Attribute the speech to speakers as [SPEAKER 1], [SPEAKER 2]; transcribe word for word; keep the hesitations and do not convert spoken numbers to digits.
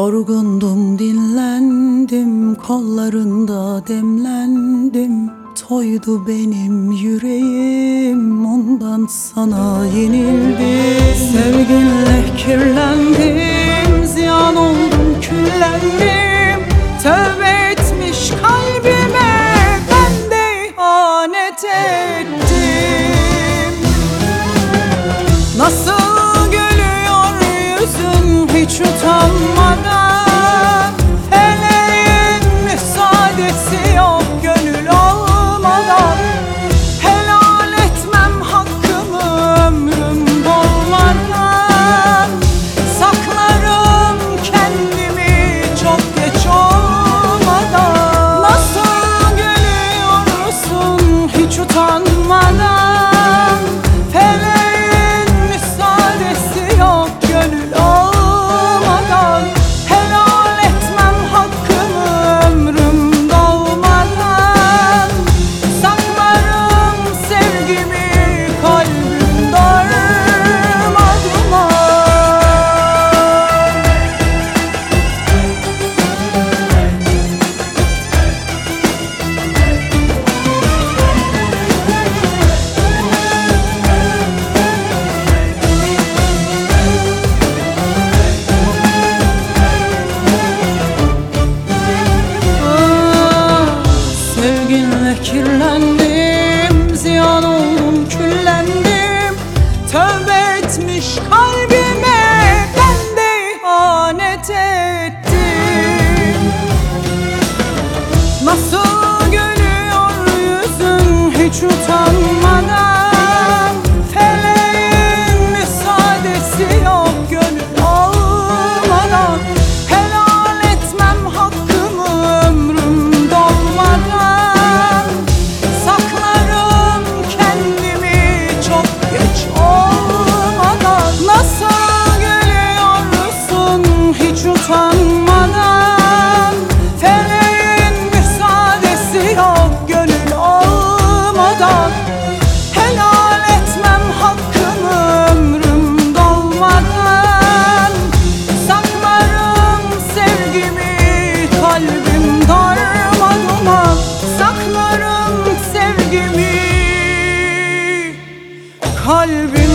[SPEAKER 1] Yorgundum, dinlendim, kollarında demlendim. Toydu benim yüreğim, ondan sana yenildim. Sevginle kirlendim, ziyan oldum, küllendim. Tövbe etmiş kalbime, ben de ihanet ettim. Nasıl gülüyor yüzün hiç utanmadan, feleğin müsaadesi yok gönül olmadan. Helal etmem hakkımı ömrüm dolmadan, saklarım kendimi çok geç olmadan. Nasıl gülüyorsun hiç utanmadan, feleğin müsaadesi yok gönül olmadan. Helal etmem hakkımı ömrüm dolmadan, saklarım sevgimi kalbim darmadağın. Sevginle kirlendim, ziyan oldum, küllendim. Tövbe etmiş kalbime, ben de ihanet ettim. Nasıl gülüyor yüzün hiç utanmadan, feleğin müsaadesi yok gönül olmadan. Helal etmem hakkımı ömrüm dolmadan, saklarım kendimi çok geç olmadan. Nasıl gülüyorsun hiç utanmadan, feleğin müsaadesi yok gönül olmadan. Helal etmem hakkımı ömrüm dolmadan, saklarım sevgimi kalbim darmadağın. Saklarım sevgimi kalbim